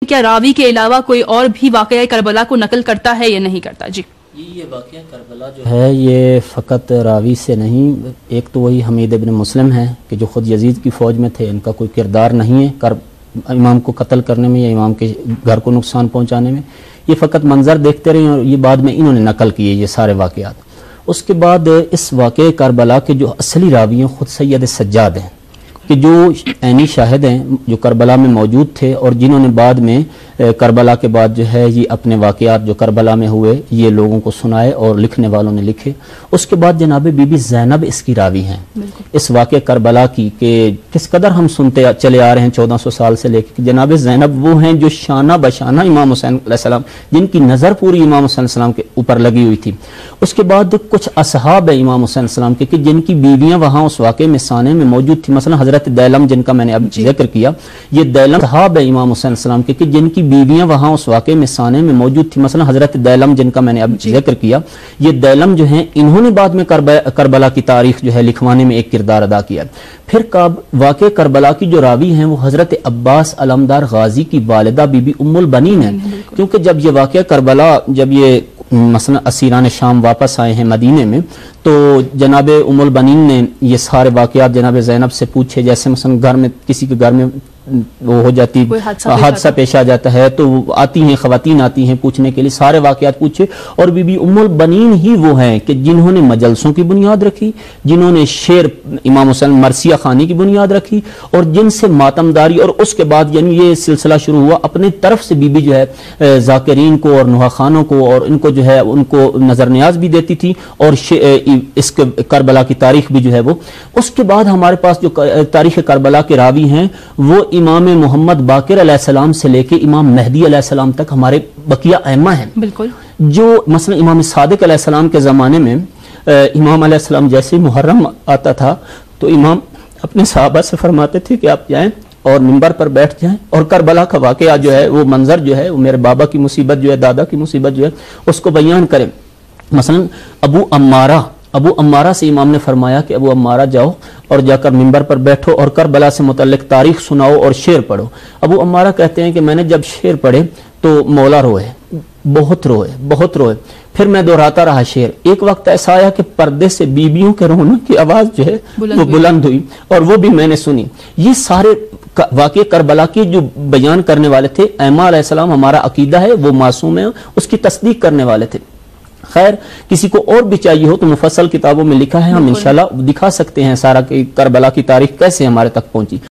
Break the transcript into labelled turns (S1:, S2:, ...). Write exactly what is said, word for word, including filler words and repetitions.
S1: کیا راوی کے علاوہ کوئی اور بھی واقعہ کربلا کو نقل کرتا ہے یا نہیں کرتا؟ جی
S2: یہ واقعہ کربلا جو ہے یہ فقط راوی سے نہیں، ایک تو وہی حمید ابن مسلم ہے کہ جو خود یزید کی فوج میں تھے، ان کا کوئی کردار نہیں ہے کر امام کو قتل کرنے میں یا امام کے گھر کو نقصان پہنچانے میں، یہ فقط منظر دیکھتے رہے اور یہ بعد میں انہوں نے نقل کیے یہ سارے واقعات۔ اس کے بعد اس واقعہ کربلا کے جو اصلی راوی ہیں خود سید سجاد ہیں کہ جو عینی شاہد ہیں، جو کربلا میں موجود تھے اور جنہوں نے بعد میں کربلا کے بعد جو ہے یہ اپنے واقعات جو کربلا میں ہوئے یہ لوگوں کو سنائے اور لکھنے والوں نے لکھے۔ اس کے بعد جناب بی بی زینب اس کی راوی ہیں اس واقعہ کربلا کی کہ کس قدر ہم سنتے چلے آ رہے ہیں چودہ سو سال سے لے کے، جناب زینب وہ ہیں جو شانہ بشانہ امام حسین علیہ السلام، جن کی نظر پوری امام حسین علیہ السلام کے اوپر لگی ہوئی تھی۔ اس کے بعد کچھ اصحاب ہیں امام حسین علیہ السلام کے کہ جن کی بیویاں وہاں اس واقعے میں سانے میں موجود تھی، مثلا حضرت دیلم جن کا میں نے اب ذکر کیا، یہ دیلم صحاب ہے امام حسین علیہ السلام کے کہ جن کی بیویاں وہاں اس واقعے میں سانے میں موجود تھی، مثلا حضرت دیلم جن کا میں نے اب ذکر کیا، یہ دیلم جو ہیں انہوں نے بعد میں کربلا کی تاریخ جو ہے لکھوانے میں ایک کردار ادا کیا۔ پھر واقع کربلا کی جو راوی ہیں وہ حضرت عباس علمدار غازی کی والدہ بی بی ام البنین ہیں، کیونکہ جب یہ واقعہ کربلا جب یہ مثلا اسیران شام واپس آئے ہیں مدینے میں تو جناب ام البنین نے یہ سارے واقعات جناب زینب سے پوچھے، جیسے مثلا گھر میں کسی کے گھر میں وہ ہو جاتی حادثہ پیش آ جاتا ہے تو آتی ہیں خواتین آتی ہیں پوچھنے کے لیے، سارے واقعات پوچھے، اور بی بی ام البنین ہی وہ ہیں کہ جنہوں نے مجلسوں کی بنیاد رکھی، جنہوں نے شعر امام حسین مرثیہ خوانی کی بنیاد رکھی، اور جن سے ماتمداری، اور اس کے بعد یعنی یہ سلسلہ شروع ہوا اپنے طرف سے بی بی جو ہے ذاکرین کو اور نوحہ خانوں کو اور ان کو جو ہے ان کو نظر نیاز بھی دیتی تھی، اور اس کربلا کی تاریخ بھی جو ہے وہ۔ اس کے بعد ہمارے پاس جو تاریخ کربلا کے راوی ہیں وہ امام محمد باقر علیہ السلام سے لے کے امام مہدی علیہ السلام تک ہمارے بقیہ ائمہ ہیں، بالکل جو مثلا امام صادق علیہ السلام کے زمانے میں امام علیہ السلام جیسے محرم آتا تھا تو امام اپنے صحابہ سے فرماتے تھے کہ آپ جائیں اور منبر پر بیٹھ جائیں اور کربلا کا واقعہ جو ہے وہ منظر جو ہے وہ میرے بابا کی مصیبت جو ہے دادا کی مصیبت جو ہے اس کو بیان کریں۔ مثلا ابو امارہ ابو امارہ سے امام نے فرمایا کہ ابو امارہ جاؤ اور جا کر منبر پر بیٹھو اور کربلا سے متعلق تاریخ سناؤ اور شعر پڑھو۔ ابو امارہ کہتے ہیں کہ میں نے جب شعر پڑھے تو مولا روئے، بہت روئے بہت روئے پھر میں دہراتا رہا شعر۔ ایک وقت ایسا آیا کہ پردے سے بیبیوں کے رونے کی آواز جو ہے وہ بلند ہوئی اور وہ بھی میں نے سنی۔ یہ سارے واقع کربلا کے جو بیان کرنے والے تھے ائمہ علیہ السلام، ہمارا عقیدہ ہے وہ معصوم ہے، اس کی تصدیق کرنے والے تھے۔ خیر کسی کو اور بھی چاہیے ہو تو مفصل کتابوں میں لکھا ہے، ہم انشاءاللہ دکھا سکتے ہیں سارا کہ کربلا کی تاریخ کیسے ہمارے تک پہنچی۔